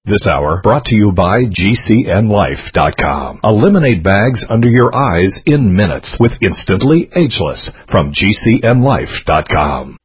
This hour brought to you by GCNLife.com. Eliminate bags under your eyes in minutes with Instantly Ageless from GCNLife.com.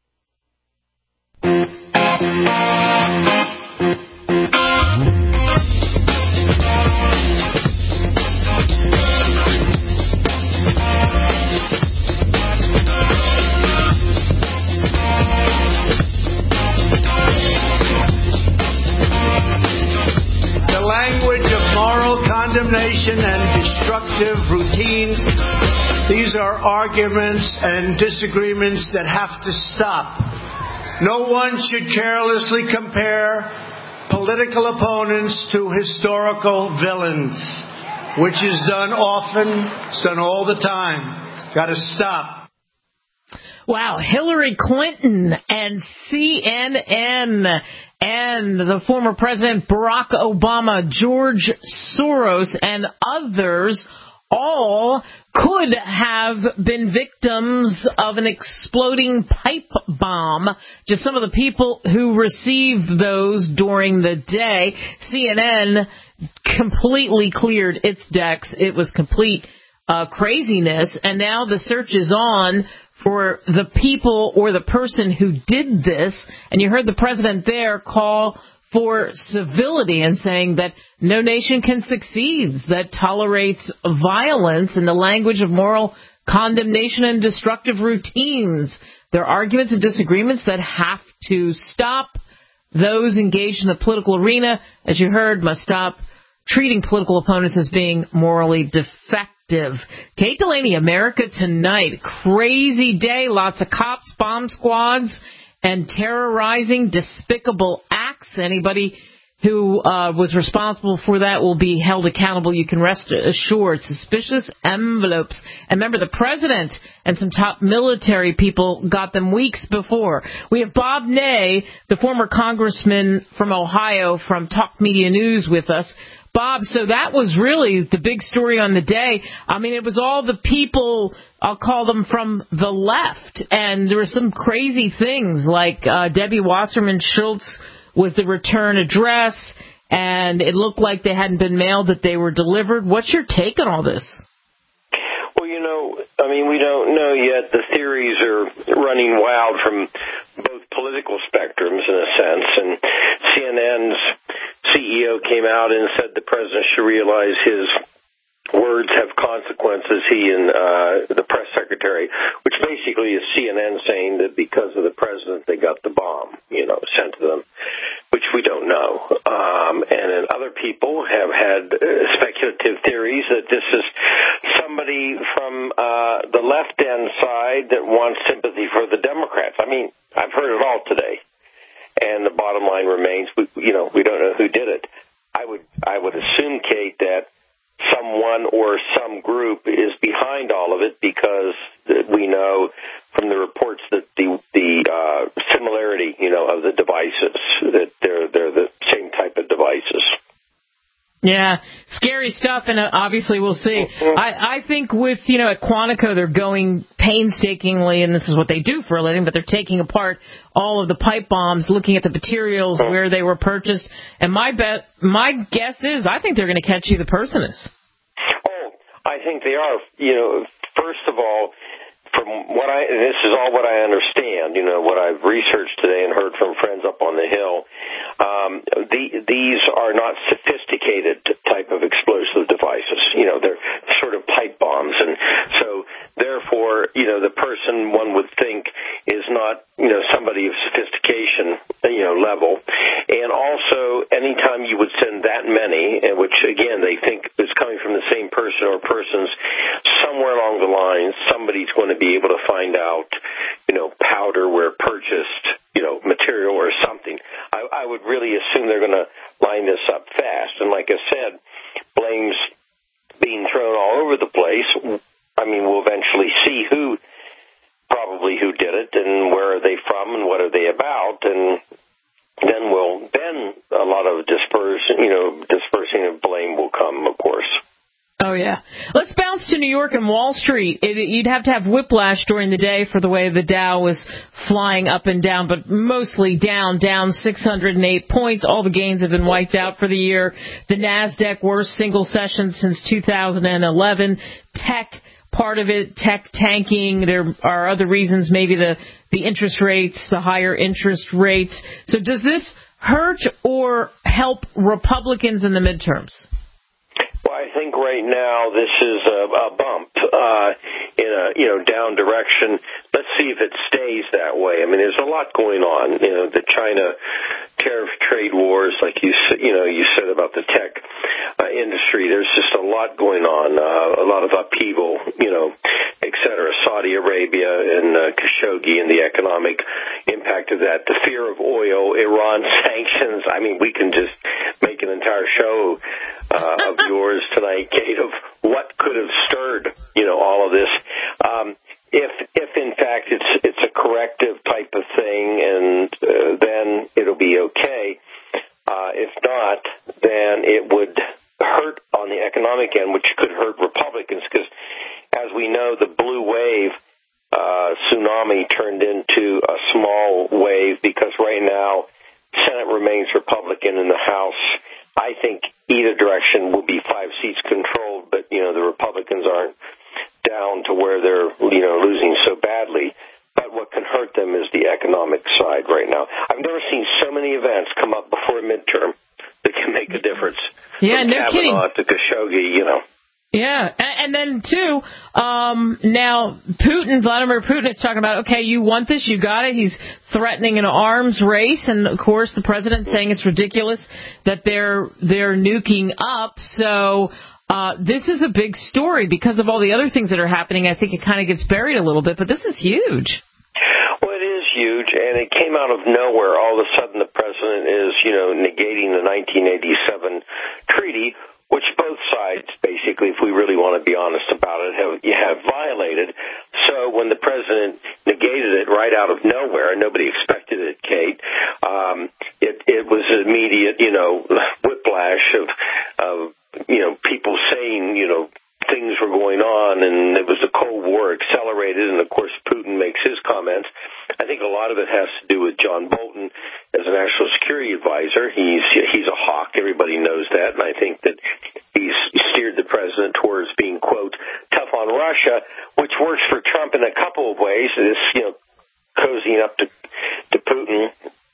Condemnation and destructive routine. These are arguments and disagreements that have to stop. No one should carelessly compare political opponents to historical villains, which is done often, it's done all the time. Got to stop. Wow, Hillary Clinton and CNN and the former President Barack Obama, George Soros, and others all could have been victims of an exploding pipe bomb. Just some of the people who received those during the day. CNN completely cleared its decks. It was complete craziness, and now the search is on for the people or the person who did this. And you heard the president there call for civility and saying that no nation can succeed that tolerates violence in the language of moral condemnation and destructive routines. There are arguments and disagreements that have to stop. Those engaged in the political arena, as you heard, must stop treating political opponents as being morally defective. Kate Delaney, America Tonight. Crazy day. Lots of cops, bomb squads, and terrorizing, despicable acts. Anybody who was responsible for that will be held accountable. You can rest assured. Suspicious envelopes. And remember, the president and some top military people got them weeks before. We have Bob Ney, the former congressman from Ohio from Talk Media News with us. Bob, so that was really the big story on the day. I mean, it was all the people, I'll call them from the left, and there were some crazy things like Debbie Wasserman Schultz was the return address, and it looked like they hadn't been mailed, that they were delivered. What's your take on all this? Well, we don't know yet. The theories are running wild from both political spectrums, in a sense, and CNN's CEO came out and said the president should realize his words have consequences, he and the press secretary, which basically is CNN saying that because of the president they got the bomb, sent to them, which we don't know. And then other people have had speculative theories that this is somebody from the left-end side that wants sympathy for the Democrats. I mean, I've heard it all today. And the bottom line remains, we don't know who did it. I would assume, Kate, that someone or some group is behind all of it, because we know from the reports that the similarity, of the devices, that they're the same type of devices. Yeah, scary stuff, and obviously we'll see. I think with, at Quantico, they're going painstakingly, and this is what they do for a living, but they're taking apart all of the pipe bombs, looking at the materials, where they were purchased, and my guess is, I think they're going to catch who the person is. Oh, I think they are. First of all, this is all what I understand, what I've researched today and heard from friends up on the Hill. These are not sophisticated type of explosive devices. They're sort of pipe bombs. And so, therefore, the person one would think is not, somebody of sophistication, level. And also, anytime you would send that many, which, again, they think is coming from the same person or persons, somewhere along the line, somebody's going to be able to find out, powder where purchased, material or something. I would really assume they're going to line this up fast. And like I said, blame's being thrown all over the place. I mean, we'll eventually see who did it and where are they from and what are they about, and then a lot of dispersing of blame will come, of course. Oh, yeah. Let's bounce comes to New York and Wall Street, you'd have to have whiplash during the day for the way the Dow was flying up and down, but mostly down 608 points. All the gains have been wiped out for the year. The NASDAQ, worst single session since 2011. Tech, part of it, tech tanking. There are other reasons, maybe the interest rates, the higher interest rates. So does this hurt or help Republicans in the midterms? Well, I think right now this is a bump in a down direction. Let's see if it stays that way. I mean, there's a lot going on. The China tariff trade wars, like you said about the tech industry. There's just a lot going on, a lot of upheaval, et cetera. Saudi Arabia and Khashoggi and the economic impact of that. The fear of oil, Iran sanctions. I mean, we can just make an entire show of yours tonight, Kate, of what could have stirred, all of this. If in fact it's a corrective type of thing, and then it'll be okay. If not, then it would hurt on the economic end, which could hurt Republicans, because as we know, the blue wave tsunami turned into a small wave, because right now Senate remains Republican in the House. I think either direction will be 5 seats controlled, but, the Republicans aren't down to where they're, losing so badly. But what can hurt them is the economic side right now. I've never seen so many events come up before a midterm that can make a difference. Yeah, From no kidding. Kavanaugh to Khashoggi, Yeah, and then, too, now Vladimir Putin is talking about, okay, you want this, you got it. He's threatening an arms race, and, of course, the president saying it's ridiculous that they're nuking up. So this is a big story because of all the other things that are happening. I think it kind of gets buried a little bit, but this is huge. Well, it is huge, and it came out of nowhere. All of a sudden, the president is, negating the 1987 treaty, which both sides, basically, if we really want to be honest about it, have violated. So when the president negated it right out of nowhere, nobody expected it, Kate, it was immediate, whiplash of people saying, things were going on, and it was the Cold War accelerated, and of course Putin makes his comments. I think a lot of it has to do with John Bolton as a national security advisor. He's a hawk. Everybody knows that, and I think that he's steered the president towards being, quote, tough on Russia, which works for Trump in a couple of ways. This, cozying up to Putin.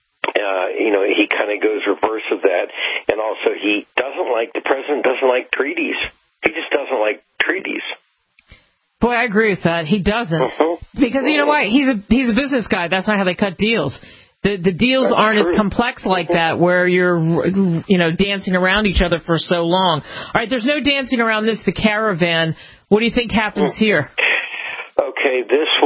He kind of goes reverse of that, and also the president doesn't like treaties. He just doesn't like treaties. Boy, I agree with that. He doesn't. Because you know what? He's a business guy. That's not how they cut deals. The deals aren't as complex like that, where you're, dancing around each other for so long. All right, there's no dancing around this, the caravan. What do you think happens here? Okay,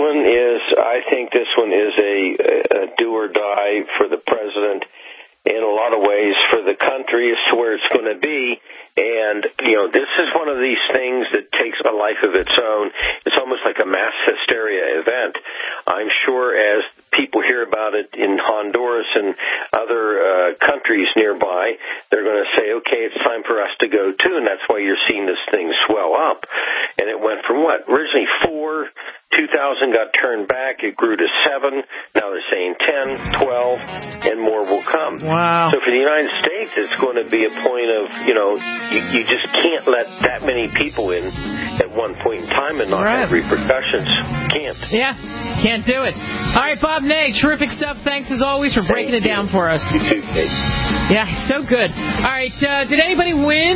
I think this one is a do or die for the president in a lot of ways, for the country as to where it's going to be. And, this is one of these things that takes a life of its own. It's almost like a mass hysteria event. I'm sure as people hear about it in Honduras and other countries nearby, they're going to say, okay, it's time for us to go too. And that's why you're seeing this thing swell up. And it went from originally 4, 2,000 got turned back. It grew to 7. Now they're saying 10, 12, and more will come. Wow. So for the United States, it's going to be a point of, you just can't let that many people in at one point in time and not have repercussions. Can't. Yeah, can't do it. All right, Bob Ney, terrific stuff. Thanks as always for breaking it down for us. You too, Kate. Yeah, so good. All right, did anybody win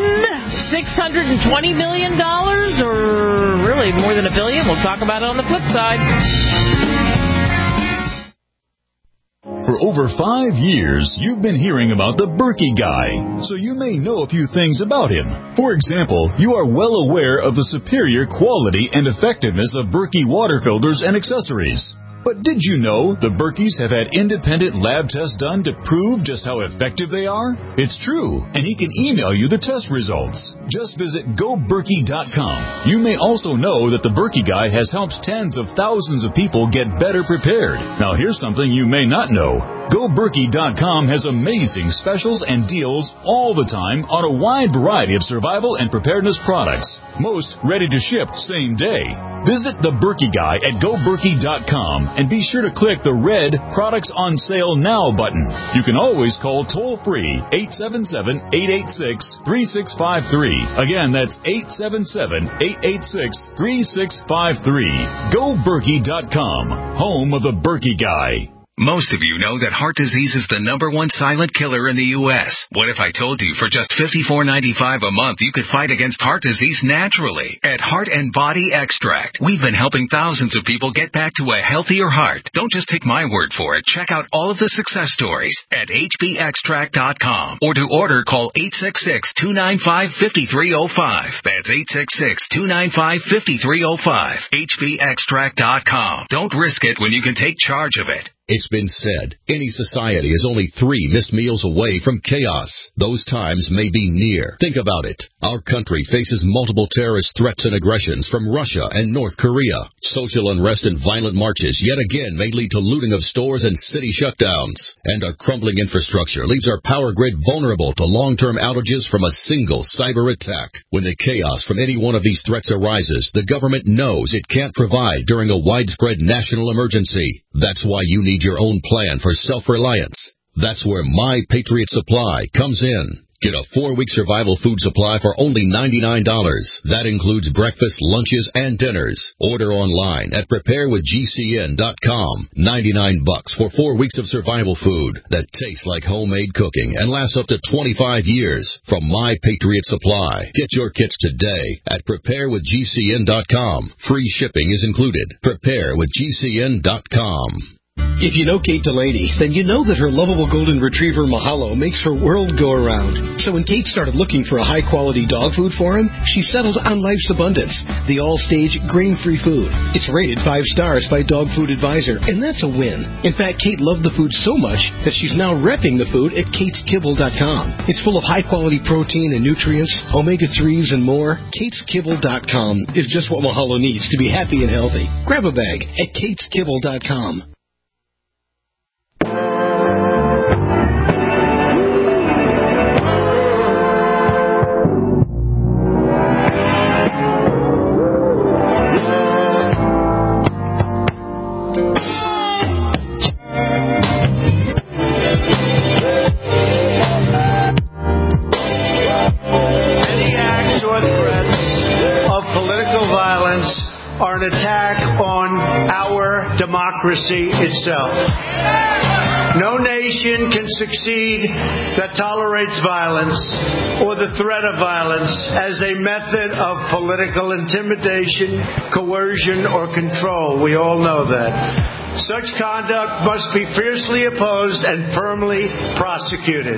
$620 million or really more than $1 billion? We'll talk about it on the flip side. For over 5 years, you've been hearing about the Berkey Guy, so you may know a few things about him. For example, you are well aware of the superior quality and effectiveness of Berkey water filters and accessories. But did you know the Berkeys have had independent lab tests done to prove just how effective they are? It's true, and he can email you the test results. Just visit GoBerkey.com. You may also know that the Berkey Guy has helped tens of thousands of people get better prepared. Now here's something you may not know. GoBerkey.com has amazing specials and deals all the time on a wide variety of survival and preparedness products. Most ready to ship same day. Visit the Berkey Guy at GoBerkey.com and be sure to click the red Products on Sale Now button. You can always call toll-free 877-886-3653. Again, that's 877-886-3653. GoBerkey.com, home of the Berkey Guy. Most of you know that heart disease is the #1 silent killer in the U.S. What if I told you for just $54.95 a month you could fight against heart disease naturally? At Heart and Body Extract, we've been helping thousands of people get back to a healthier heart. Don't just take my word for it. Check out all of the success stories at hbextract.com. Or to order, call 866-295-5305. That's 866-295-5305. hbextract.com. Don't risk it when you can take charge of it. It's been said, any society is only 3 missed meals away from chaos. Those times may be near. Think about it. Our country faces multiple terrorist threats and aggressions from Russia and North Korea. Social unrest and violent marches yet again may lead to looting of stores and city shutdowns. And our crumbling infrastructure leaves our power grid vulnerable to long-term outages from a single cyber attack. When the chaos from any one of these threats arises, the government knows it can't provide during a widespread national emergency. That's why you need your own plan for self-reliance. That's where My Patriot Supply comes in. Get a 4-week survival food supply for only $99. That includes breakfast, lunches, and dinners. Order online at preparewithgcn.com. $99 for 4 weeks of survival food that tastes like homemade cooking and lasts up to 25 years from My Patriot Supply. Get your kits today at preparewithgcn.com. Free shipping is included. Preparewithgcn.com. If you know Kate Delaney, then you know that her lovable golden retriever Mahalo makes her world go around. So when Kate started looking for a high-quality dog food for him, she settled on Life's Abundance, the all-stage grain-free food. It's rated 5 stars by Dog Food Advisor, and that's a win. In fact, Kate loved the food so much that she's now repping the food at kateskibble.com. It's full of high-quality protein and nutrients, omega-3s, and more. kateskibble.com is just what Mahalo needs to be happy and healthy. Grab a bag at kateskibble.com. Itself. No nation can succeed that tolerates violence or the threat of violence as a method of political intimidation, coercion, or control. We all know that. Such conduct must be fiercely opposed and firmly prosecuted.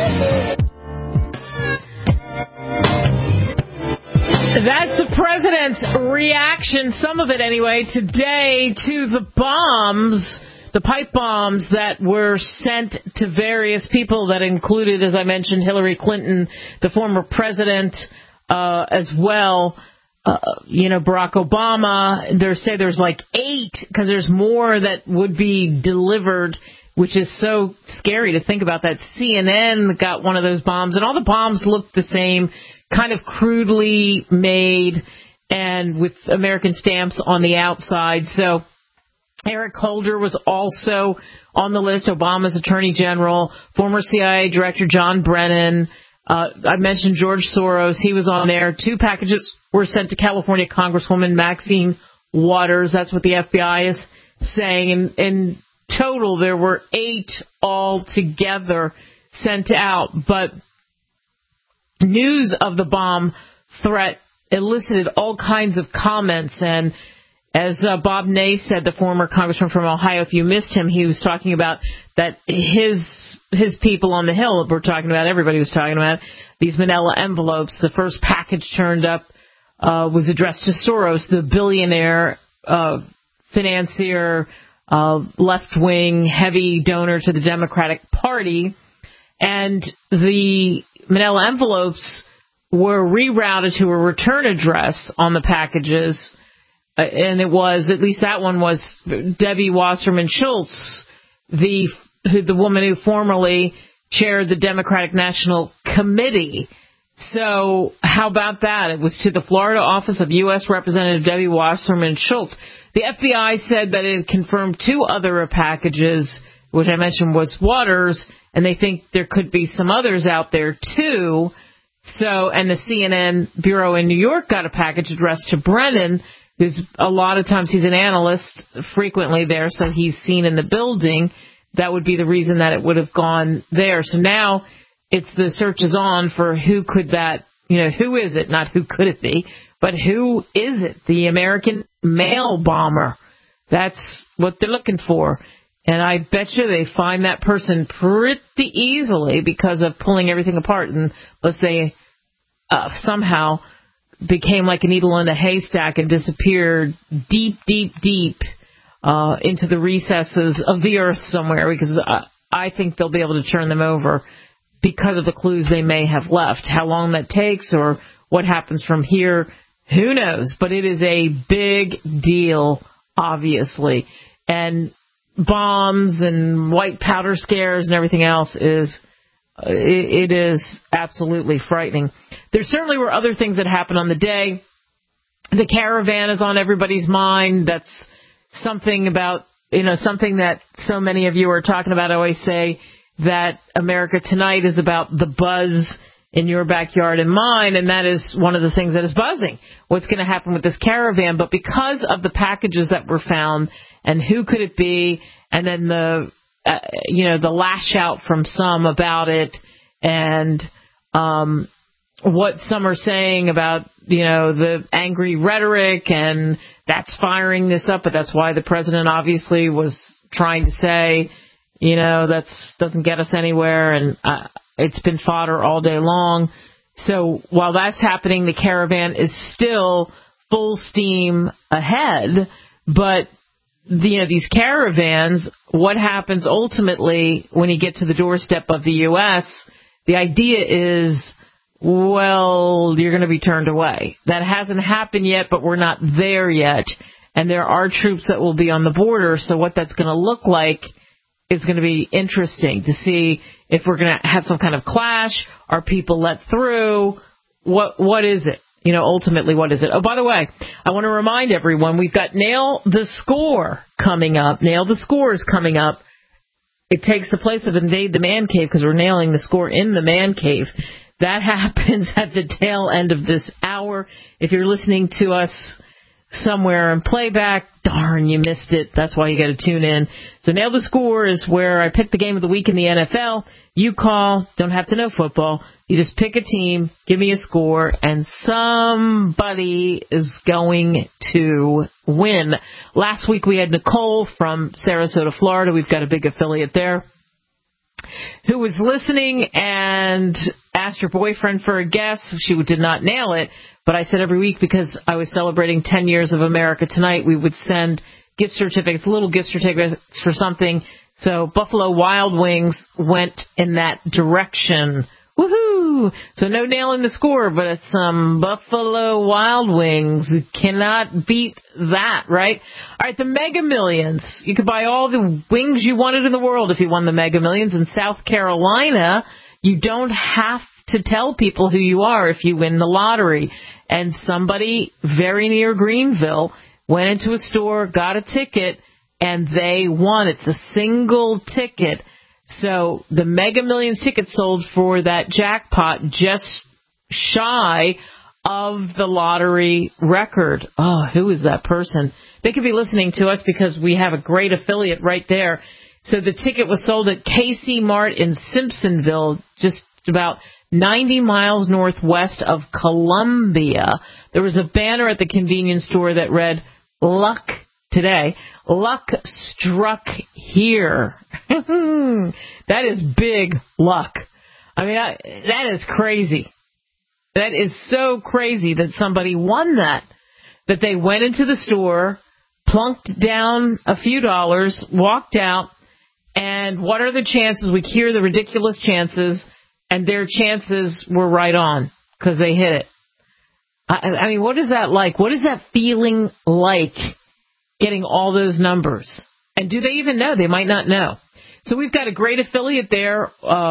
That's the president's reaction, some of it anyway, today to the bombs, the pipe bombs that were sent to various people that included, as I mentioned, Hillary Clinton, the former president, as well, Barack Obama. There's like 8, because there's more that would be delivered, which is so scary to think about that. CNN got one of those bombs, and all the bombs looked the same, kind of crudely made and with American stamps on the outside. So Eric Holder was also on the list, Obama's Attorney General, former CIA Director John Brennan. I mentioned George Soros. He was on there. 2 packages were sent to California Congresswoman Maxine Waters. That's what the FBI is saying. In total, there were 8 altogether sent out. But news of the bomb threat elicited all kinds of comments, and as Bob Ney said, the former congressman from Ohio, if you missed him, he was talking about that his people on the Hill were talking about, everybody was talking about these manila envelopes. The first package turned up was addressed to Soros, the billionaire financier, left-wing, heavy donor to the Democratic Party, and the manila envelopes were rerouted to a return address on the packages, and it was, at least that one was, Debbie Wasserman Schultz, the the woman who formerly chaired the Democratic National Committee. So how about that? It was to the Florida office of U.S. Representative Debbie Wasserman Schultz. The FBI said that it had confirmed 2 other packages, which I mentioned was Waters, and they think there could be some others out there too. So, and the CNN bureau in New York got a package addressed to Brennan, who's a lot of times he's an analyst, frequently there, so he's seen in the building. That would be the reason that it would have gone there. So now the search is on for who could that, who is it? Not who could it be, but who is it? The American mail bomber. That's what they're looking for. And I bet you they find that person pretty easily because of pulling everything apart, unless they somehow became like a needle in a haystack and disappeared deep, deep, deep into the recesses of the earth somewhere, because I think they'll be able to turn them over because of the clues they may have left. How long that takes or what happens from here, who knows? But it is a big deal, obviously. And bombs and white powder scares and everything else it is absolutely frightening. There certainly were other things that happened on the day. The caravan is on everybody's mind. That's something about, something that so many of you are talking about. I always say that America Tonight is about the buzz in your backyard and mine, and that is one of the things that is buzzing. What's going to happen with this caravan? But because of the packages that were found and who could it be, and then the lash out from some about it, and what some are saying about, the angry rhetoric, and that's firing this up, but that's why the president obviously was trying to say, that doesn't get us anywhere, and it's been fodder all day long. So while that's happening, the caravan is still full steam ahead, but these caravans, what happens ultimately when you get to the doorstep of the U.S., the idea is, well, you're going to be turned away. That hasn't happened yet, but we're not there yet. And there are troops that will be on the border, so what that's going to look like is going to be interesting to see if we're going to have some kind of clash. Are people let through? What is it? Ultimately, what is it? Oh, by the way, I want to remind everyone, we've got Nail the Score coming up. Nail the Score is coming up. It takes the place of Invade the Man Cave because we're nailing the score in the Man Cave. That happens at the tail end of this hour. If you're listening to us somewhere in playback, darn, you missed it. That's why you got to tune in. So Nail the Score is where I pick the game of the week in the NFL. You call, don't have to know football. You just pick a team, give me a score, and somebody is going to win. Last week we had Nicole from Sarasota, Florida. We've got a big affiliate there, who was listening and asked her boyfriend for a guess. She did not nail it, but I said every week, because I was celebrating 10 years of America Tonight, we would send gift certificates, little gift certificates for something. So Buffalo Wild Wings went in that direction. Woohoo! So no nailing the score, but it's some Buffalo Wild Wings. You cannot beat that, right? All right, the Mega Millions. You could buy all the wings you wanted in the world if you won the Mega Millions. In South Carolina, you don't have to tell people who you are if you win the lottery. And somebody very near Greenville went into a store, got a ticket, and they won. It's a single ticket. So the Mega Millions ticket sold for that jackpot just shy of the lottery record. Oh, who is that person? They could be listening to us because we have a great affiliate right there. So the ticket was sold at KC Mart in Simpsonville, just about 90 miles northwest of Columbia. There was a banner at the convenience store that read, "Luck today. Luck struck here." That is big luck. I mean, that is crazy. That is so crazy that somebody won that they went into the store, plunked down a few dollars, walked out, and what are the chances? We hear the ridiculous chances, and their chances were right on because they hit it. I mean, what is that like? What is that feeling like, getting all those numbers? And do they even know? They might not know. So we've got a great affiliate there,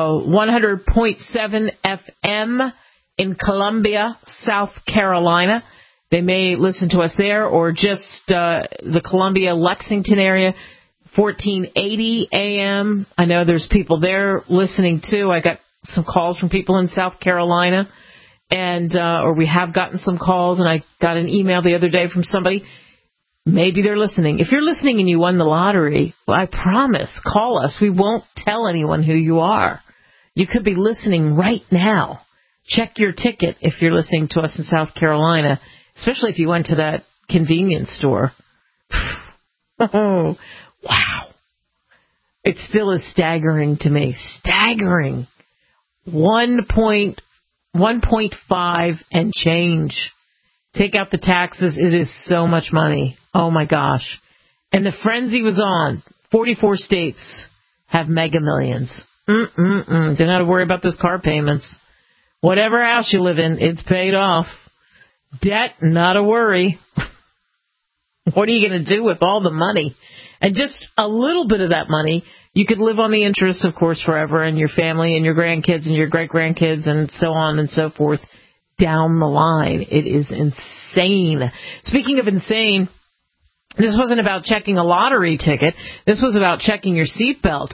100.7 FM in Columbia, South Carolina. They may listen to us there, or just the Columbia, Lexington area, 1480 AM. I know there's people there listening too. I got some calls from people in South Carolina, and or we have gotten some calls, and I got an email the other day from somebody. Maybe they're listening. If you're listening and you won the lottery, well, I promise, call us. We won't tell anyone who you are. You could be listening right now. Check your ticket if you're listening to us in South Carolina, especially if you went to that convenience store. Oh, wow. It still is staggering to me. Staggering. 1.5 and change. Take out the taxes. It is so much money. Oh, my gosh. And the frenzy was on. 44 states have mega millions. Don't have to worry about those car payments. Whatever house you live in, it's paid off. Debt, not a worry. What are you going to do with all the money? And just a little bit of that money, you could live on the interest, of course, forever, and your family and your grandkids and your great-grandkids and so on and so forth down the line. It is insane. Speaking of insane, this wasn't about checking a lottery ticket. This was about checking your seatbelt.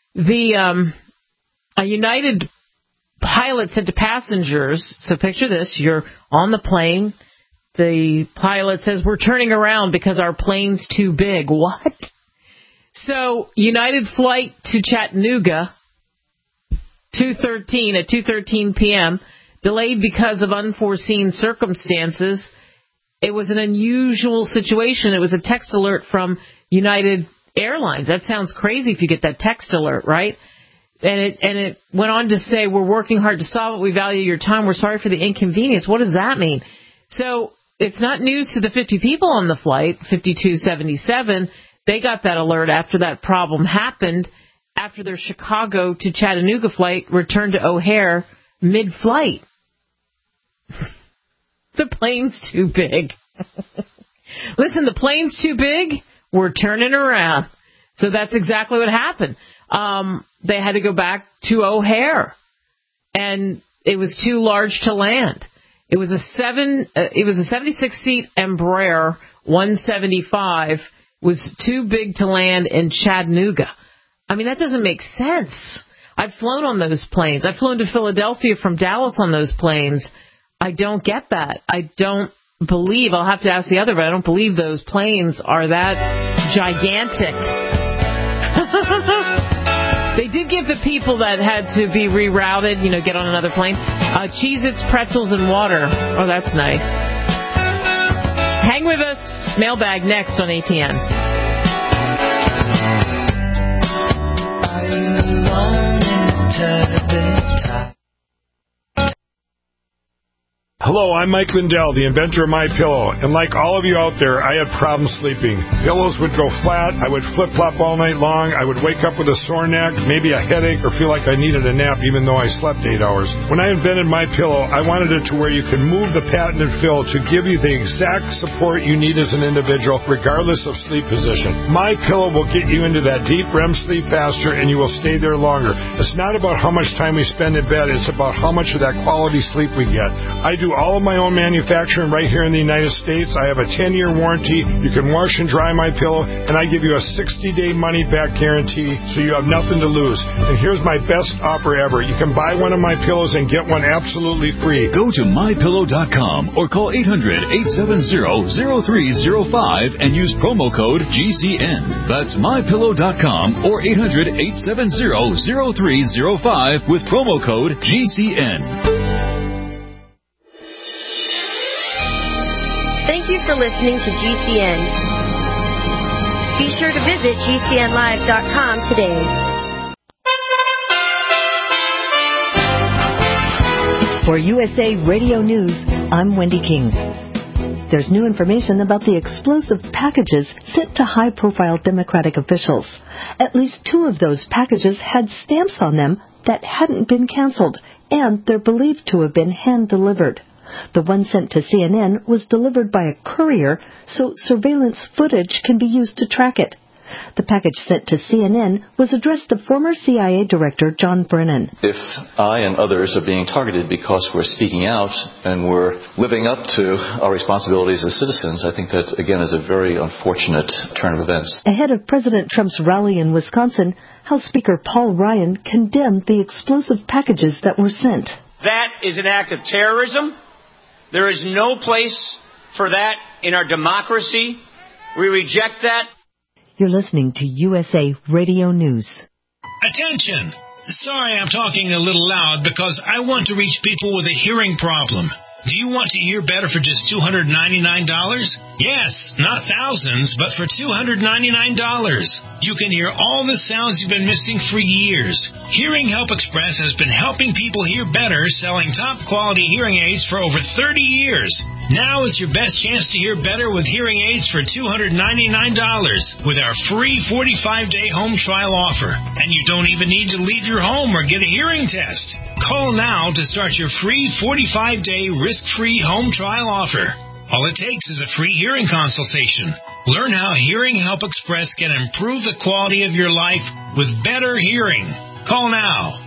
A United pilot said to passengers, so picture this, you're on the plane. The pilot says, we're turning around because our plane's too big. What? So United flight to Chattanooga, 2:13 p.m., delayed because of unforeseen circumstances. It was an unusual situation. It was a text alert from United Airlines. That sounds crazy if you get that text alert, right? And it went on to say, we're working hard to solve it. We value your time. We're sorry for the inconvenience. What does that mean? So it's not news to the 50 people on the flight, 5277. They got that alert after that problem happened, after their Chicago to Chattanooga flight returned to O'Hare mid-flight. The plane's too big. Listen, the plane's too big. We're turning around. So that's exactly what happened. They had to go back to O'Hare, and it was too large to land. It was a 76-seat Embraer 175. Was too big to land in Chattanooga. I mean, that doesn't make sense. I've flown on those planes. I've flown to Philadelphia from Dallas on those planes. I don't get that. I don't believe, I'll have to ask the other, but I don't believe those planes are that gigantic. They did give the people that had to be rerouted, get on another plane, Cheez-Its, pretzels, and water. Oh, that's nice. Hang with us. Mailbag next on ATN. Are you longing to be tired? Hello, I'm Mike Lindell, the inventor of MyPillow, and like all of you out there, I had problems sleeping. Pillows would go flat, I would flip-flop all night long, I would wake up with a sore neck, maybe a headache, or feel like I needed a nap even though I slept 8 hours. When I invented MyPillow, I wanted it to where you could move the patented fill to give you the exact support you need as an individual, regardless of sleep position. MyPillow will get you into that deep REM sleep faster, and you will stay there longer. It's not about how much time we spend in bed, it's about how much of that quality sleep we get. I do all of my own manufacturing right here in the United States. I have a 10-year warranty. You can wash and dry my pillow, and I give you a 60-day money-back guarantee, so you have nothing to lose. And here's my best offer ever. You can buy one of my pillows and get one absolutely free. Go to MyPillow.com or call 800-870-0305 and use promo code GCN. That's MyPillow.com or 800-870-0305 with promo code GCN. Thank you for listening to GCN. Be sure to visit GCNlive.com today. For USA Radio News, I'm Wendy King. There's new information about the explosive packages sent to high-profile Democratic officials. At least 2 of those packages had stamps on them that hadn't been canceled, and they're believed to have been hand-delivered. The one sent to CNN was delivered by a courier, so surveillance footage can be used to track it. The package sent to CNN was addressed to former CIA Director John Brennan. If I and others are being targeted because we're speaking out and we're living up to our responsibilities as citizens, I think that, again, is a very unfortunate turn of events. Ahead of President Trump's rally in Wisconsin, House Speaker Paul Ryan condemned the explosive packages that were sent. That is an act of terrorism. There is no place for that in our democracy. We reject that. You're listening to USA Radio News. Attention! Sorry I'm talking a little loud because I want to reach people with a hearing problem. Do you want to hear better for just $299? Yes, not thousands, but for $299. You can hear all the sounds you've been missing for years. Hearing Help Express has been helping people hear better, selling top-quality hearing aids for over 30 years. Now is your best chance to hear better with hearing aids for $299 with our free 45-day home trial offer. And you don't even need to leave your home or get a hearing test. Call now to start your free 45-day risk-free home trial offer. All it takes is a free hearing consultation. Learn how Hearing Help Express can improve the quality of your life with better hearing. Call now.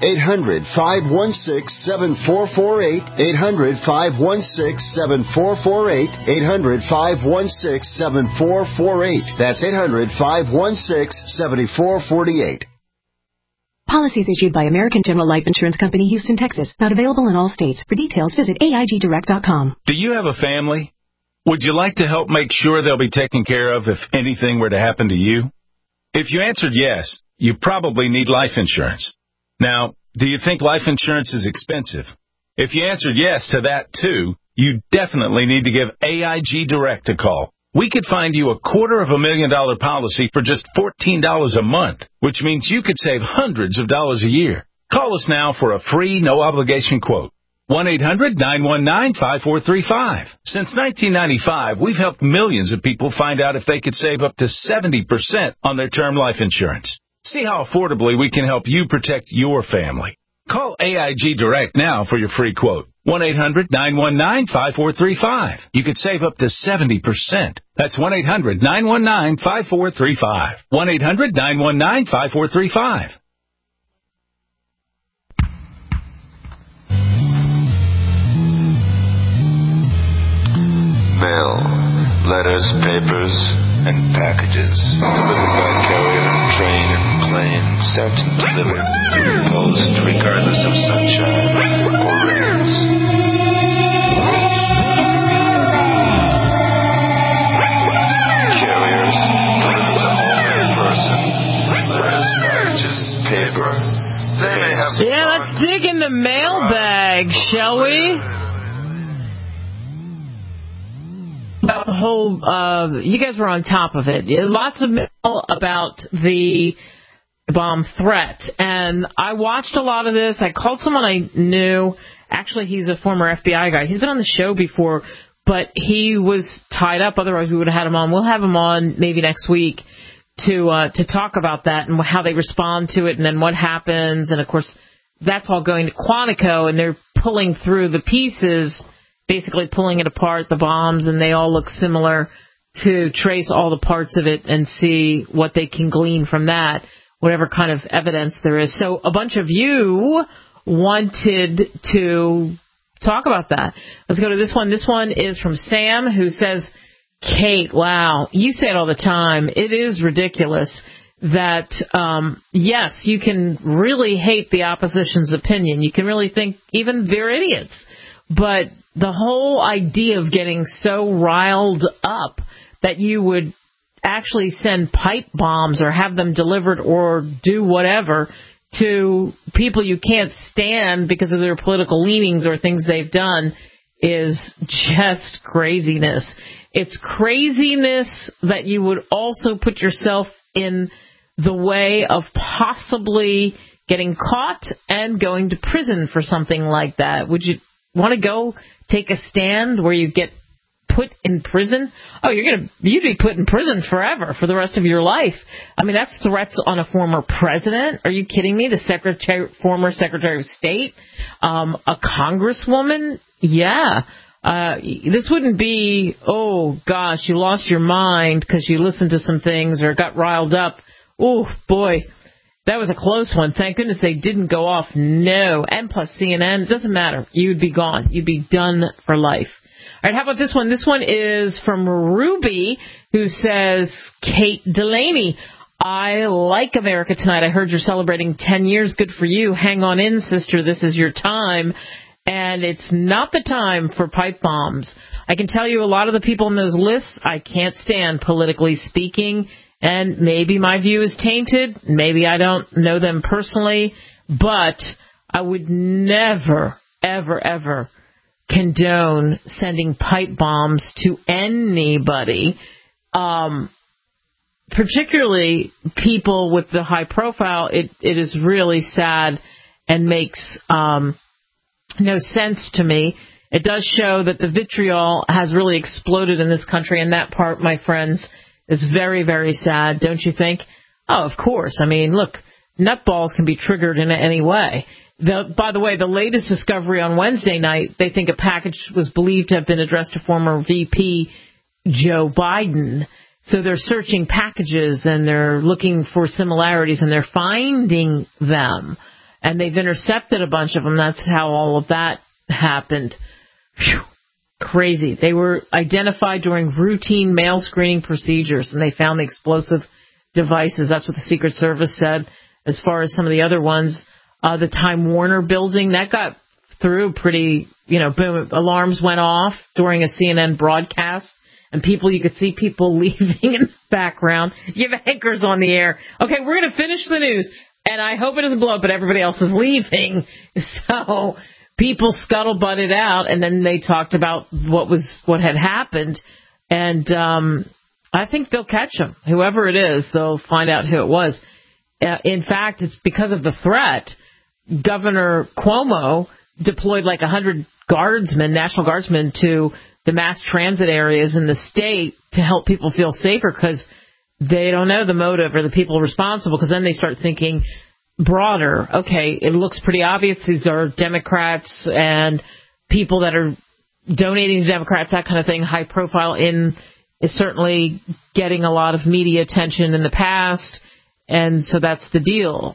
800-516-7448. 800-516-7448. 800-516-7448. That's 800-516-7448. Policies issued by American General Life Insurance Company, Houston, Texas. Not available in all states. For details, visit AIGdirect.com. Do you have a family? Would you like to help make sure they'll be taken care of if anything were to happen to you? If you answered yes, you probably need life insurance. Now, do you think life insurance is expensive? If you answered yes to that, too, you definitely need to give AIG Direct a call. We could find you a $250,000 policy for just $14 a month, which means you could save hundreds of dollars a year. Call us now for a free, no-obligation quote. 1-800-919-5435. Since 1995, we've helped millions of people find out if they could save up to 70% on their term life insurance. See how affordably we can help you protect your family. Call AIG Direct now for your free quote. 1-800-919-5435. You could save up to 70%. That's 1-800-919-5435. 1-800-919-5435. Mail, letters, papers, and packages delivered by carrier, train, and plane, sent and delivered to the post regardless of sunshine or rains. Carriers deliver to home in person, letters, packages, paper. They may have let's dig in the mailbag, shall we? The whole, you guys were on top of it. Lots of mail about the bomb threat. And I watched a lot of this. I called someone I knew. Actually, he's a former FBI guy. He's been on the show before, but he was tied up. Otherwise, we would have had him on. We'll have him on maybe next week to talk about that and how they respond to it and then what happens. And, of course, that's all going to Quantico, and they're pulling through the pieces, basically pulling it apart, the bombs, and they all look similar, to trace all the parts of it and see what they can glean from that, whatever kind of evidence there is. So a bunch of you wanted to talk about that. Let's go to this one. This one is from Sam, who says, Kate, wow, you say it all the time. It is ridiculous that, yes, you can really hate the opposition's opinion. You can really think even they're idiots. But the whole idea of getting so riled up that you would actually send pipe bombs or have them delivered or do whatever to people you can't stand because of their political leanings or things they've done is just craziness. It's craziness that you would also put yourself in the way of possibly getting caught and going to prison for something like that. Would you want to go take a stand where you get put in prison? Oh, you'd be put in prison forever for the rest of your life. I mean, that's threats on a former president. Are you kidding me? The former Secretary of State, a congresswoman. Yeah. This wouldn't be, oh, gosh, you lost your mind because you listened to some things or got riled up. Oh, boy, that was a close one. Thank goodness they didn't go off. No. And plus CNN, it doesn't matter. You'd be gone. You'd be done for life. All right, how about this one? This one is from Ruby, who says, Kate Delaney, I like America Tonight. I heard you're celebrating 10 years. Good for you. Hang on in, sister. This is your time. And it's not the time for pipe bombs. I can tell you a lot of the people in those lists I can't stand, politically speaking. And maybe my view is tainted. Maybe I don't know them personally. But I would never, ever, ever condone sending pipe bombs to anybody, particularly people with the high profile. It is really sad and makes no sense to me. It does show that the vitriol has really exploded in this country, and that part, my friends, is very, very sad, don't you think? Oh, of course. I mean, look, nutballs can be triggered in any way. By the way, the latest discovery on Wednesday night, they think a package was believed to have been addressed to former VP Joe Biden. So they're searching packages and they're looking for similarities and they're finding them. And they've intercepted a bunch of them. That's how all of that happened. Whew. Crazy. They were identified during routine mail screening procedures and they found the explosive devices. That's what the Secret Service said. As far as some of the other ones, the Time Warner building, that got through pretty, boom, alarms went off during a CNN broadcast, and you could see people leaving in the background. You have anchors on the air. Okay, we're going to finish the news, and I hope it doesn't blow up, but everybody else is leaving. So people scuttlebutted out, and then they talked about what had happened, and I think they'll catch them. Whoever it is, they'll find out who it was. In fact, it's because of the threat. Governor Cuomo deployed like 100 guardsmen, National Guardsmen, to the mass transit areas in the state to help people feel safer because they don't know the motive or the people responsible, because then they start thinking broader. Okay, it looks pretty obvious these are Democrats and people that are donating to Democrats, that kind of thing. High profile is certainly getting a lot of media attention in the past, and so that's the deal.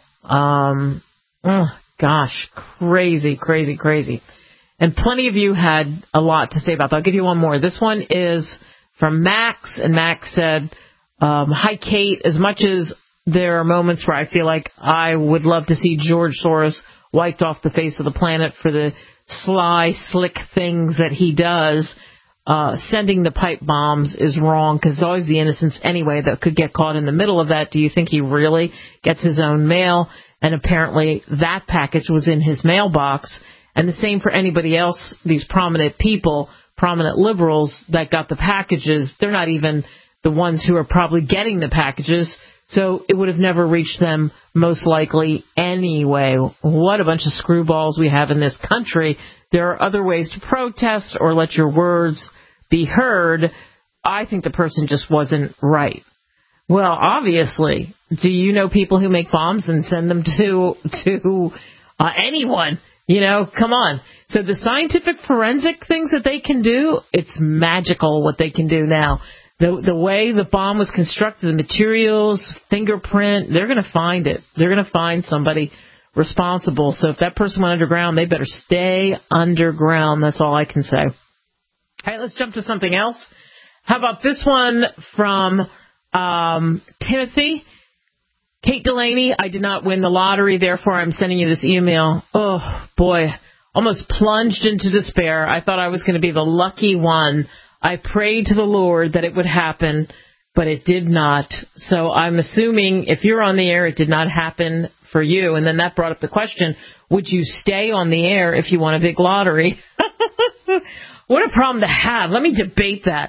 Gosh, crazy, crazy, crazy. And plenty of you had a lot to say about that. I'll give you one more. This one is from Max, and Max said, hi, Kate. As much as there are moments where I feel like I would love to see George Soros wiped off the face of the planet for the sly, slick things that he does, sending the pipe bombs is wrong, because it's always the innocents anyway that could get caught in the middle of that. Do you think he really gets his own mail? And apparently that package was in his mailbox. And the same for anybody else, these prominent people, prominent liberals that got the packages. They're not even the ones who are probably getting the packages, so it would have never reached them most likely anyway. What a bunch of screwballs we have in this country. There are other ways to protest or let your words be heard. I think the person just wasn't right. Well, obviously, do you know people who make bombs and send them to anyone? Come on. So the scientific forensic things that they can do, it's magical what they can do now. The way the bomb was constructed, the materials, fingerprint, they're going to find it. They're going to find somebody responsible. So if that person went underground, they better stay underground. That's all I can say. All right, let's jump to something else. How about this one from Timothy? Kate Delaney, I did not win the lottery, therefore I'm sending you this email. Oh, boy, almost plunged into despair. I thought I was going to be the lucky one. I prayed to the Lord that it would happen, but it did not. So I'm assuming if you're on the air, it did not happen for you. And then that brought up the question, would you stay on the air if you won a big lottery? What a problem to have. Let me debate that.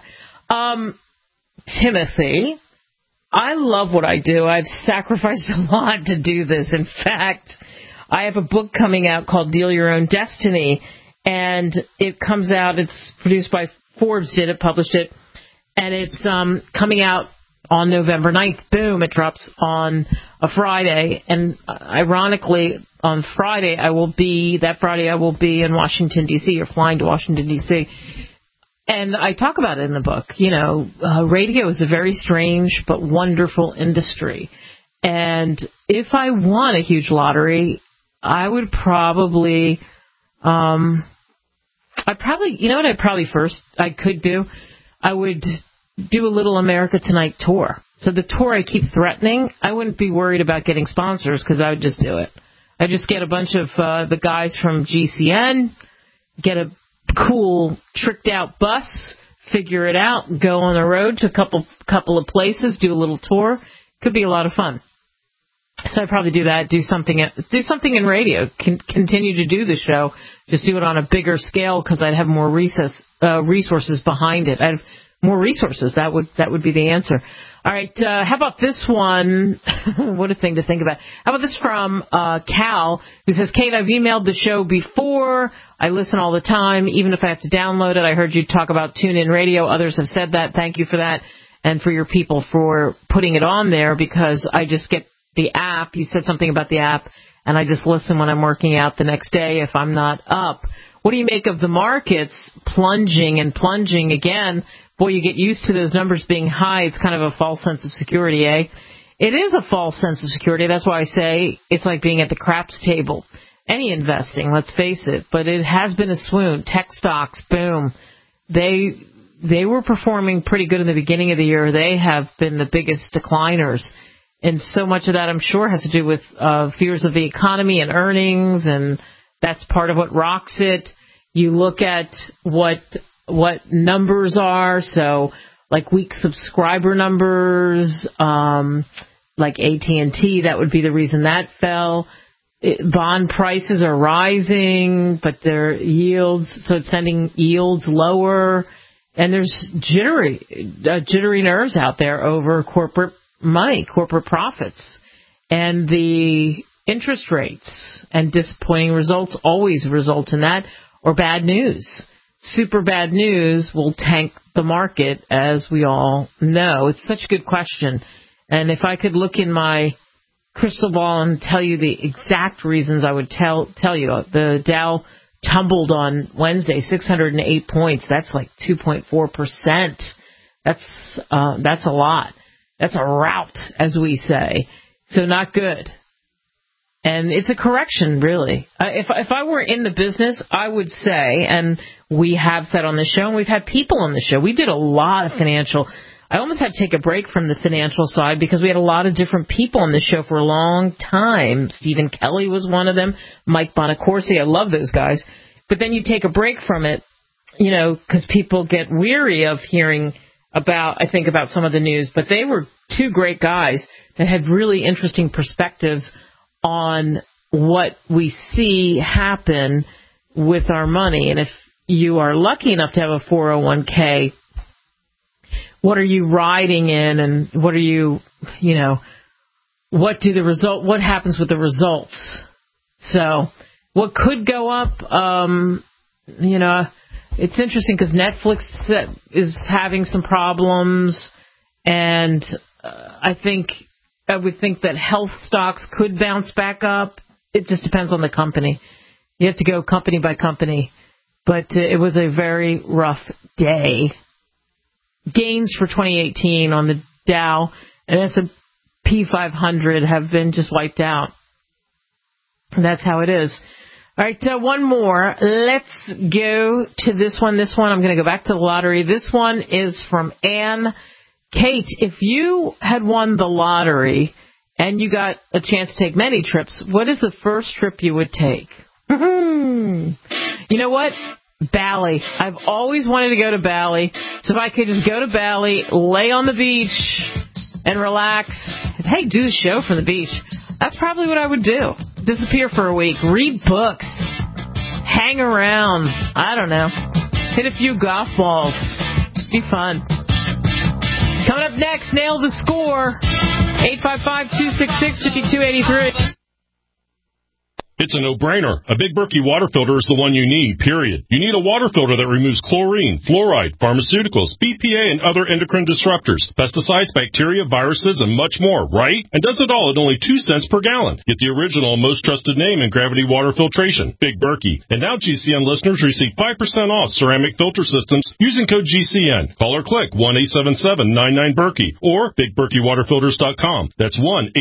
Timothy, I love what I do. I've sacrificed a lot to do this. In fact, I have a book coming out called Deal Your Own Destiny, and it comes out, it's produced by Forbes, published it, and it's coming out on November 9th. Boom, it drops on a Friday. And ironically, on Friday, I will be in Washington, D.C., or flying to Washington, D.C., and I talk about it in the book. Radio is a very strange but wonderful industry. And if I won a huge lottery, I would probably, I could do? I would do a little America Tonight tour. So the tour I keep threatening, I wouldn't be worried about getting sponsors because I would just do it. I just get a bunch of the guys from GCN, get a cool tricked out bus, figure it out, go on the road to a couple of places, do a little tour. Could be a lot of fun. So I'd probably do that, do something in radio, continue to do the show, just do it on a bigger scale because I'd have more resources behind it. I'd have more resources. That would be the answer. All right, how about this one? What a thing to think about. How about this from Cal, who says, Kate, I've emailed the show before. I listen all the time, even if I have to download it. I heard you talk about TuneIn Radio. Others have said that. Thank you for that, and for your people for putting it on there, because I just get the app. You said something about the app, and I just listen when I'm working out the next day if I'm not up. What do you make of the markets plunging again? Boy, you get used to those numbers being high. It's kind of a false sense of security, eh? It is a false sense of security. That's why I say it's like being at the craps table. Any investing, let's face it. But it has been a swoon. Tech stocks, boom. They were performing pretty good in the beginning of the year. They have been the biggest decliners. And so much of that, I'm sure, has to do with fears of the economy and earnings, and that's part of what rocks it. You look at what numbers are, so like weak subscriber numbers, like AT&T, that would be the reason that fell. Bond prices are rising, but their yields, so it's sending yields lower, and there's jittery nerves out there over corporate money, corporate profits, and the interest rates, and disappointing results always result in that, or bad news. Super bad news will tank the market, as we all know. It's such a good question. And if I could look in my crystal ball and tell you the exact reasons, I would tell you. The Dow tumbled on Wednesday, 608 points. That's like 2.4%. That's a lot. That's a rout, as we say. So not good. And it's a correction, really. If I were in the business, I would say, and we have said on the show, and we've had people on the show, we did a lot of financial. I almost had to take a break from the financial side because we had a lot of different people on the show for a long time. Stephen Kelly was one of them, Mike Bonacorsi. I love those guys. But then you take a break from it, because people get weary of hearing about some of the news. But they were two great guys that had really interesting perspectives on what we see happen with our money. And if you are lucky enough to have a 401k, what are you riding in, and what are you, what happens with the results? So what could go up, it's interesting because Netflix is having some problems, and I would think that health stocks could bounce back up. It just depends on the company. You have to go company by company. But it was a very rough day. Gains for 2018 on the Dow and S&P 500 have been just wiped out. And that's how it is. All right, one more. Let's go to this one. I'm going to go back to the lottery. This one is from Ann. Kate, if you had won the lottery and you got a chance to take many trips, what is the first trip you would take? You know what? Bali. I've always wanted to go to Bali. So if I could just go to Bali, lay on the beach, and relax, hey, do the show from the beach, that's probably what I would do. Disappear for a week, read books, hang around, I don't know, hit a few golf balls. Be fun. Coming up next, Nail the Score, 855-266-5283. It's a no-brainer. A Big Berkey water filter is the one you need, period. You need a water filter that removes chlorine, fluoride, pharmaceuticals, BPA, and other endocrine disruptors, pesticides, bacteria, viruses, and much more, right? And does it all at only 2 cents per gallon. Get the original, most trusted name in gravity water filtration, Big Berkey. And now GCN listeners receive 5% off ceramic filter systems using code GCN. Call or click 1-877-99-BERKEY or BigBerkeyWaterFilters.com. That's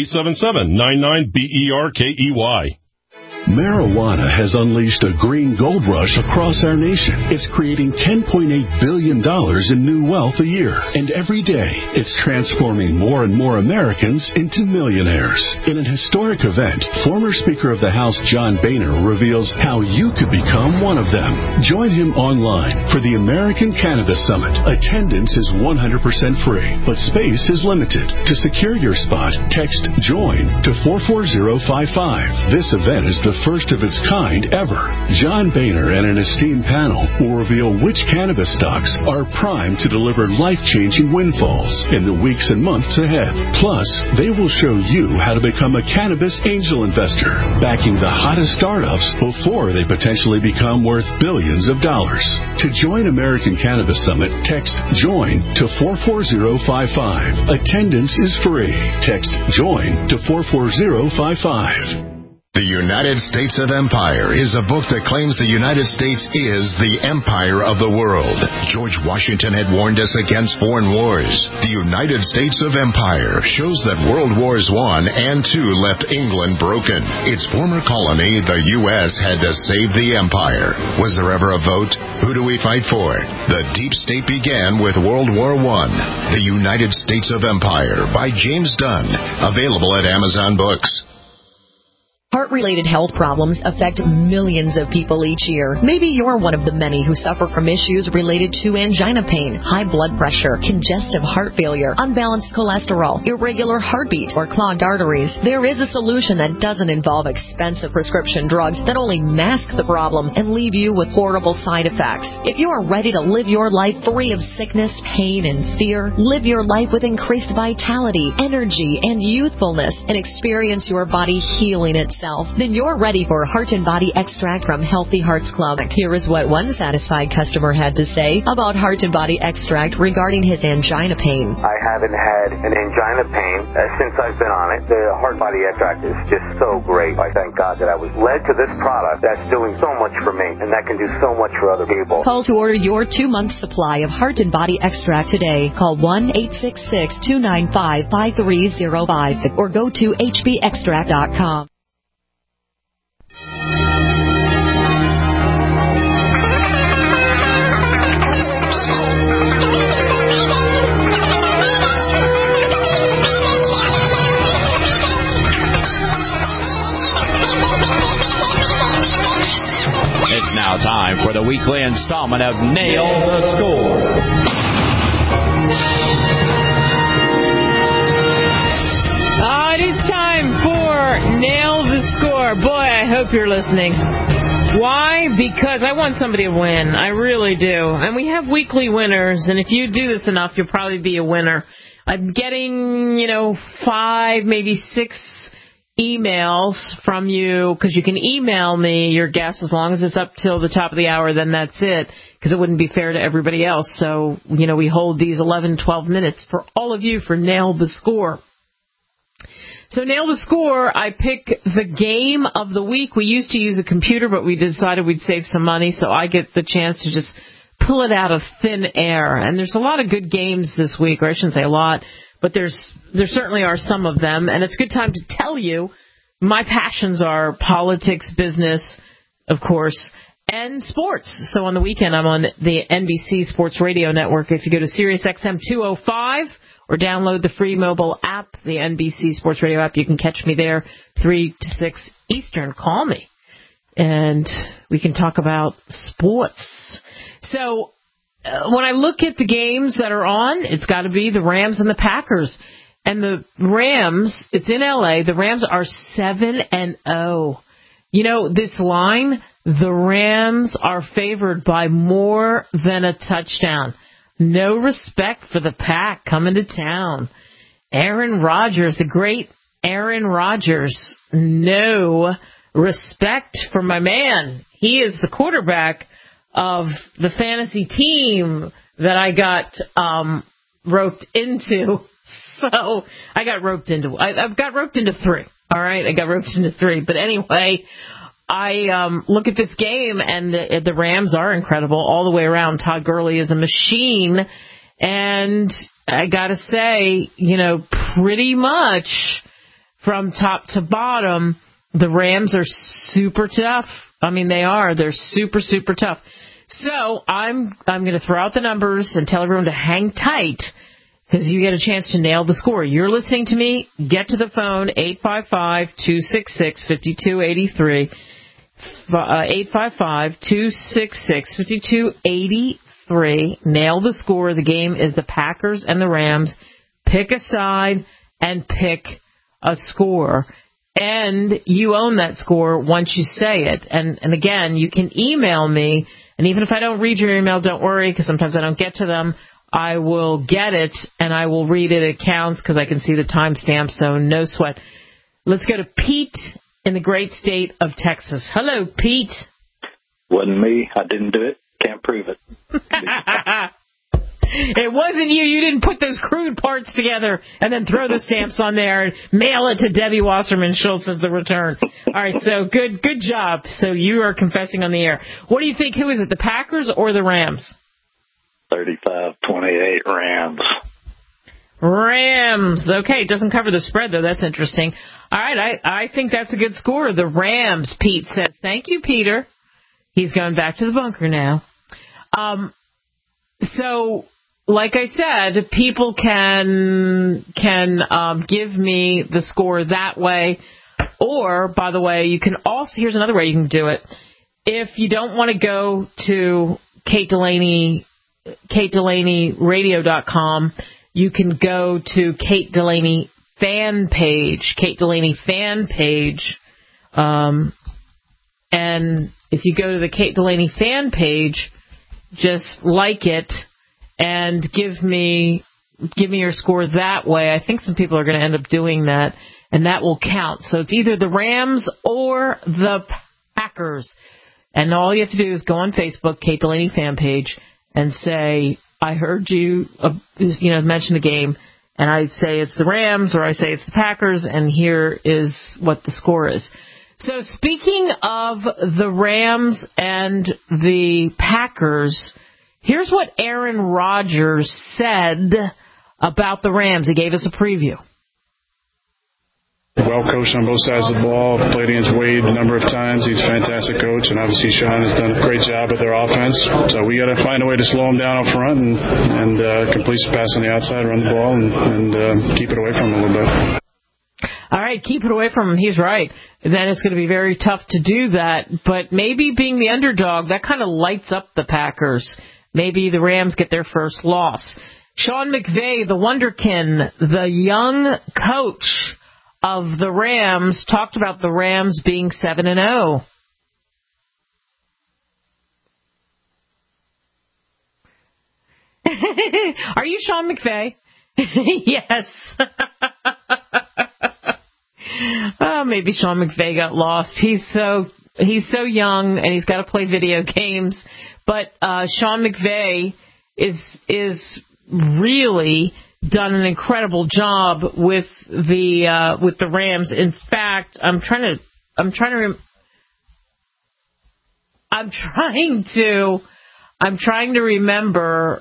1-877-99-BERKEY. Marijuana has unleashed a green gold rush across our nation. It's creating $10.8 billion in new wealth a year. And every day, it's transforming more and more Americans into millionaires. In an historic event, former Speaker of the House John Boehner reveals how you could become one of them. Join him online for the American Cannabis Summit. Attendance is 100% free, but space is limited. To secure your spot, text JOIN to 44055. This event is the first of its kind ever. John Boehner and an esteemed panel will reveal which cannabis stocks are primed to deliver life-changing windfalls in the weeks and months ahead. Plus, they will show you how to become a cannabis angel investor, backing the hottest startups before they potentially become worth billions of dollars. To join American Cannabis Summit, text JOIN to 44055. Attendance is free. Text JOIN to 44055. The United States of Empire is a book that claims the United States is the empire of the world. George Washington had warned us against foreign wars. The United States of Empire shows that World Wars I and II left England broken. Its former colony, the U.S., had to save the empire. Was there ever a vote? Who do we fight for? The deep state began with World War I. The United States of Empire by James Dunn. Available at Amazon Books. Heart-related health problems affect millions of people each year. Maybe you're one of the many who suffer from issues related to angina pain, high blood pressure, congestive heart failure, unbalanced cholesterol, irregular heartbeat, or clogged arteries. There is a solution that doesn't involve expensive prescription drugs that only mask the problem and leave you with horrible side effects. If you are ready to live your life free of sickness, pain, and fear, live your life with increased vitality, energy, and youthfulness, and experience your body healing itself, then you're ready for Heart and Body Extract from Healthy Hearts Club. Here is what one satisfied customer had to say about Heart and Body Extract regarding his angina pain. I haven't had an angina pain since I've been on it. The Heart Body Extract is just so great. I thank God that I was led to this product that's doing so much for me and that can do so much for other people. Call to order your 2-month supply of Heart and Body Extract today. Call 1-866-295-5305 or go to hbextract.com. It's now time for the weekly installment of Nail the Score. It is time for Nail the Score. Boy, I hope you're listening. Why? Because I want somebody to win. I really do. And we have weekly winners, and if you do this enough, you'll probably be a winner. I'm getting, 5, maybe 6 emails from you, because you can email me your guess as long as it's up till the top of the hour, then that's it, because it wouldn't be fair to everybody else. So, we hold these 11, 12 minutes for all of you for Nail the Score. So Nail the Score, I pick the game of the week. We used to use a computer, but we decided we'd save some money, so I get the chance to just pull it out of thin air. And there's a lot of good games this week, or I shouldn't say a lot, but there certainly are some of them. And it's a good time to tell you my passions are politics, business, of course, and sports. So on the weekend, I'm on the NBC Sports Radio Network. If you go to SiriusXM 205 or download the free mobile app, the NBC Sports Radio app, you can catch me there 3 to 6 Eastern. Call me, and we can talk about sports. So when I look at the games that are on, it's got to be the Rams and the Packers. And the Rams, it's in L.A., the Rams are 7-0. This line, the Rams are favored by more than a touchdown. No respect for the Pack coming to town. Aaron Rodgers, the great Aaron Rodgers, no respect for my man. He is the quarterback of the fantasy team that I got roped into. So I got roped into. I've got roped into 3. All right, I got roped into 3. But anyway, I look at this game, and the Rams are incredible all the way around. Todd Gurley is a machine, and I got to say, pretty much from top to bottom, the Rams are super tough. I mean, they are. They're super, super tough. So I'm going to throw out the numbers and tell everyone to hang tight, because you get a chance to nail the score. You're listening to me. Get to the phone, 855-266-5283. 855-266-5283. Nail the score. The game is the Packers and the Rams. Pick a side and pick a score. And you own that score once you say it. And again, you can email me. And even if I don't read your email, don't worry, because sometimes I don't get to them. I will get it, and I will read it. It counts because I can see the timestamp, so no sweat. Let's go to Pete in the great state of Texas. Hello, Pete. Wasn't me. I didn't do it. Can't prove it. It wasn't you. You didn't put those crude parts together and then throw the stamps on there and mail it to Debbie Wasserman Schultz as the return. All right, so good job. So you are confessing on the air. What do you think? Who is it, the Packers or the Rams? 35-28 Rams. Rams. Okay, it doesn't cover the spread, though. That's interesting. All right, I think that's a good score. The Rams, Pete says. Thank you, Peter. He's going back to the bunker now. So, like I said, people can give me the score that way. Or, by the way, you can also, here's another way you can do it. If you don't want to go to KateDelaneyRadio.com, you can go to Kate Delaney fan page, and if you go to the Kate Delaney fan page, just like it and give me your score that way. I think some people are going to end up doing that, and that will count. So it's either the Rams or the Packers. And all you have to do is go on Facebook, Kate Delaney fan page, and say, I heard you, mention the game, and I say it's the Rams or I say it's the Packers, and here is what the score is. So speaking of the Rams and the Packers, here's what Aaron Rodgers said about the Rams. He gave us a preview. Well coached on both sides of the ball. Played against Wade a number of times. He's a fantastic coach, and obviously Sean has done a great job with their offense. So we got to find a way to slow them down up front and complete some pass on the outside, run the ball, and keep it away from them a little bit. All right, keep it away from him. He's right. Then it's going to be very tough to do that. But maybe being the underdog, that kind of lights up the Packers. Maybe the Rams get their first loss. Sean McVay, the wonderkin, the young coach of the Rams, talked about the Rams being 7-0. Are you Sean McVay? Yes. Oh, maybe Sean McVay got lost. He's so young and he's got to play video games. But Sean McVay is really done an incredible job with the Rams. In fact, I'm trying to remember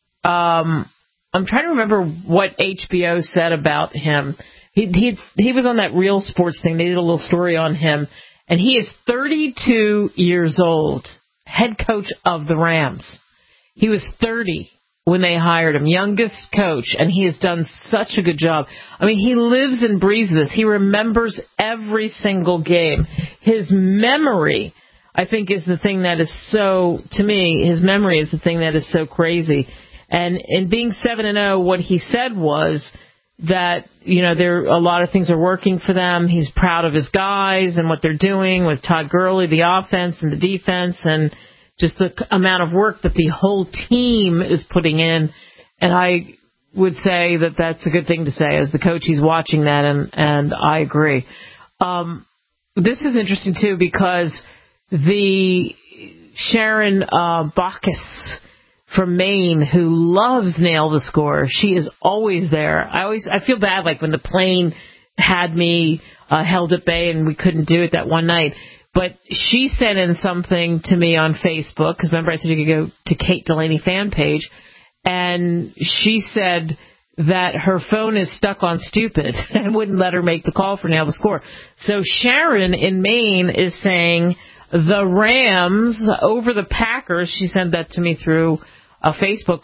what HBO said about him. He was on that Real Sports thing. They did a little story on him, and he is 32 years old, head coach of the Rams. He was 30 when they hired him, youngest coach, and he has done such a good job. I mean, he lives and breathes this. He remembers every single game. His memory, I think, is the thing that is so, to me, his memory is the thing that is so crazy. And in being 7-0, what he said was that, there a lot of things are working for them. He's proud of his guys and what they're doing with Todd Gurley, the offense and the defense, and just the amount of work that the whole team is putting in. And I would say that that's a good thing to say. As the coach, he's watching that, and I agree. this is interesting, too, because the Sharon Bacchus from Maine, who loves Nail the Score, she is always there. I feel bad, like, when the plane had me held at bay and we couldn't do it that one night. But she sent in something to me on Facebook, because remember I said you could go to Kate Delaney fan page, and she said that her phone is stuck on stupid and wouldn't let her make the call for Nail the Score. So Sharon in Maine is saying the Rams over the Packers. She sent that to me through Facebook,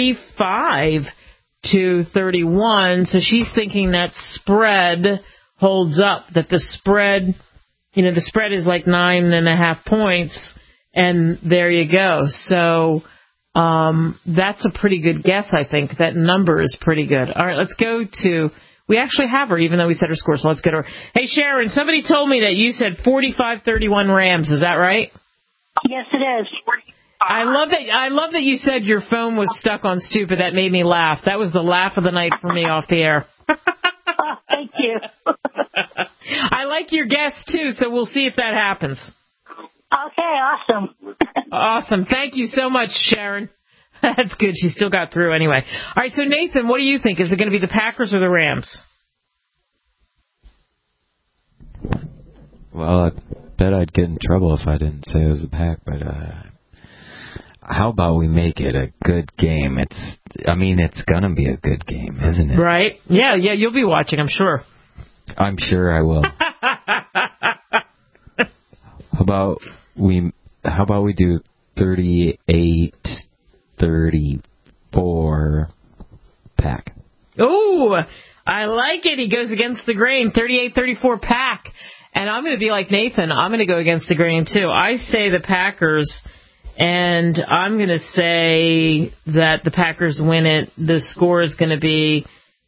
45-31. So she's thinking that spread holds up, that the spread, the spread is like 9.5 points, and there you go. So that's a pretty good guess, I think. That number is pretty good. All right, let's go to, we actually have her, even though we said her score, so let's get her. Hey, Sharon, somebody told me that you said 45-31 Rams. Is that right? Yes, it is. I love that you said your phone was stuck on stupid. That made me laugh. That was the laugh of the night for me off the air. Thank you. I like your guess, too, so we'll see if that happens. Okay, awesome. Awesome. Thank you so much, Sharon. That's good. She still got through anyway. All right, so Nathan, what do you think? Is it going to be the Packers or the Rams? Well, I bet I'd get in trouble if I didn't say it was the Pack, but how about we make it a good game? It's going to be a good game, isn't it? Right. Yeah, you'll be watching, I'm sure. I'm sure I will. How about we do 38-34 Pack? Ooh, I like it. He goes against the grain. 38-34 Pack. And I'm going to be like Nathan. I'm going to go against the grain, too. I say the Packers, and I'm going to say that the Packers win it. The score is going to be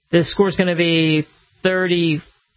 34-31.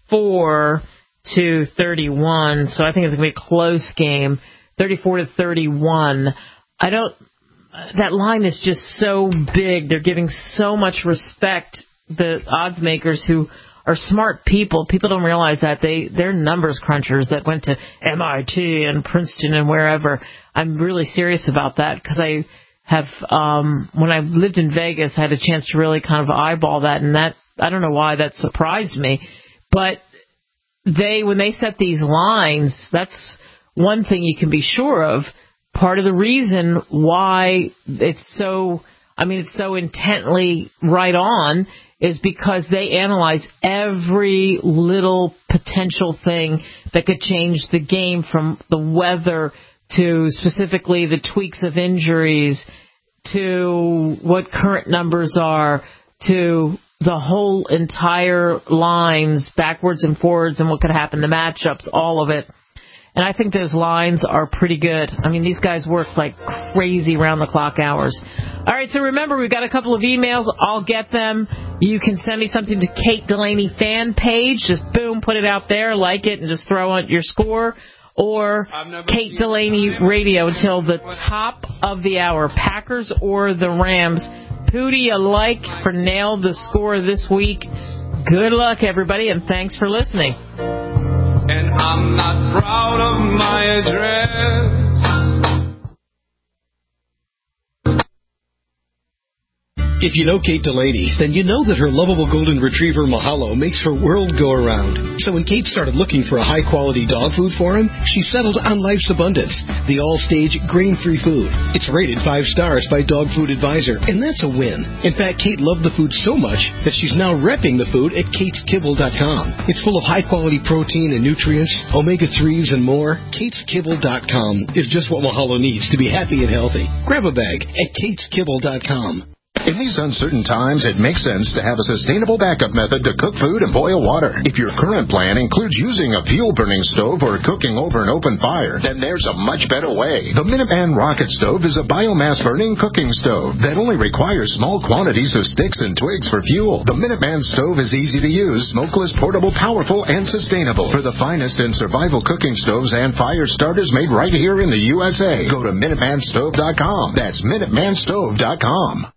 So I think it's going to be a close game, 34-31. That line is just so big. They're giving so much respect. The odds makers who are smart people don't realize that they're numbers crunchers that went to MIT and Princeton and wherever. I'm really serious about that because I have, when I lived in Vegas, I had a chance to really kind of eyeball that, and that, I don't know why that surprised me, but when they set these lines, that's one thing you can be sure of. Part of the reason why it's so intently right on is because they analyze every little potential thing that could change the game, from the weather to specifically the tweaks of injuries to what current numbers are to the whole entire lines, backwards and forwards, and what could happen, the matchups, all of it. And I think those lines are pretty good. I mean, these guys work like crazy round-the-clock hours. All right, so remember, we've got a couple of emails. I'll get them. You can send me something to Kate Delaney fan page. Just, boom, put it out there, like it, and just throw out your score. Or Kate Delaney Radio until the top of the hour. Packers or the Rams. Who do you like for Nail the Score this week? Good luck, everybody, and thanks for listening. And I'm not proud of my address. If you know Kate Delaney, then you know that her lovable golden retriever Mahalo makes her world go around. So when Kate started looking for a high-quality dog food for him, she settled on Life's Abundance, the all-stage grain-free food. It's rated 5 stars by Dog Food Advisor, and that's a win. In fact, Kate loved the food so much that she's now repping the food at KatesKibble.com. It's full of high-quality protein and nutrients, omega-3s, and more. KatesKibble.com is just what Mahalo needs to be happy and healthy. Grab a bag at KatesKibble.com. In these uncertain times, it makes sense to have a sustainable backup method to cook food and boil water. If your current plan includes using a fuel-burning stove or cooking over an open fire, then there's a much better way. The Minuteman Rocket Stove is a biomass-burning cooking stove that only requires small quantities of sticks and twigs for fuel. The Minuteman Stove is easy to use, smokeless, portable, powerful, and sustainable. For the finest in survival cooking stoves and fire starters made right here in the USA, go to MinutemanStove.com. That's MinutemanStove.com.